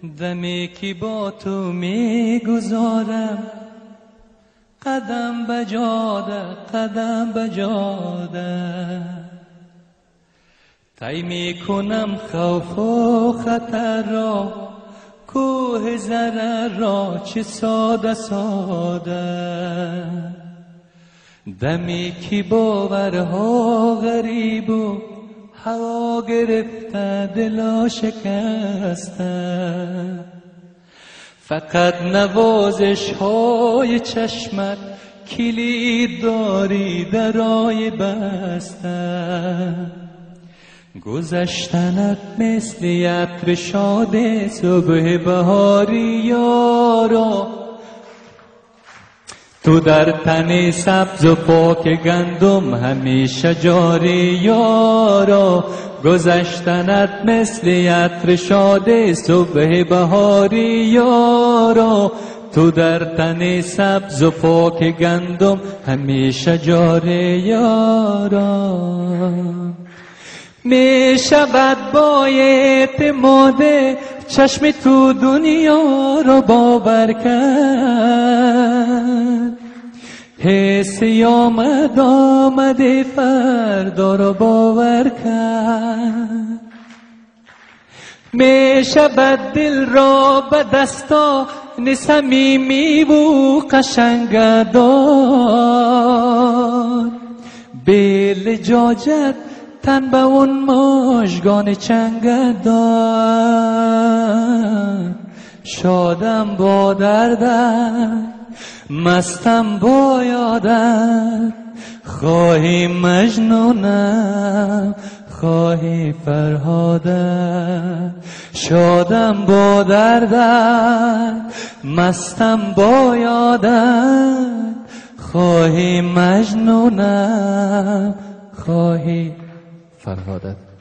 دمی که با تو میگذارم قدم به جاده قدم به جاده، طی میکنم خوف و خطر را، کوه ضرر را چه ساده ساده. دمی که باورها غریب و هوا گرفته دلا شکسته، فقط نوازش های چشمت کلید داری درای بسته. گذشتنت مثل عطر شاد صبح بهاری یارا، تو در تن سبز و پاک گندم همیشه جاری یارا. گذشتنت مثل عطر شاد صبح بهاری یارا، تو در تن سبز و پاک گندم همیشه جاری یارا. می شود با اعتماد چشم تو دنیا رو باور کرد، حسی آمده فردا رو باور کرد. می شود دل را به دستان صمیمی و قشنگ دار، به لجاجت تن به اون مژگان چنگ دار. شادم با دردت مستم با یادت، خواهی مجنونم خواهی فرهادت. شادم با دردت مستم با یادت، خواهی مجنونم خواهی فرهادت.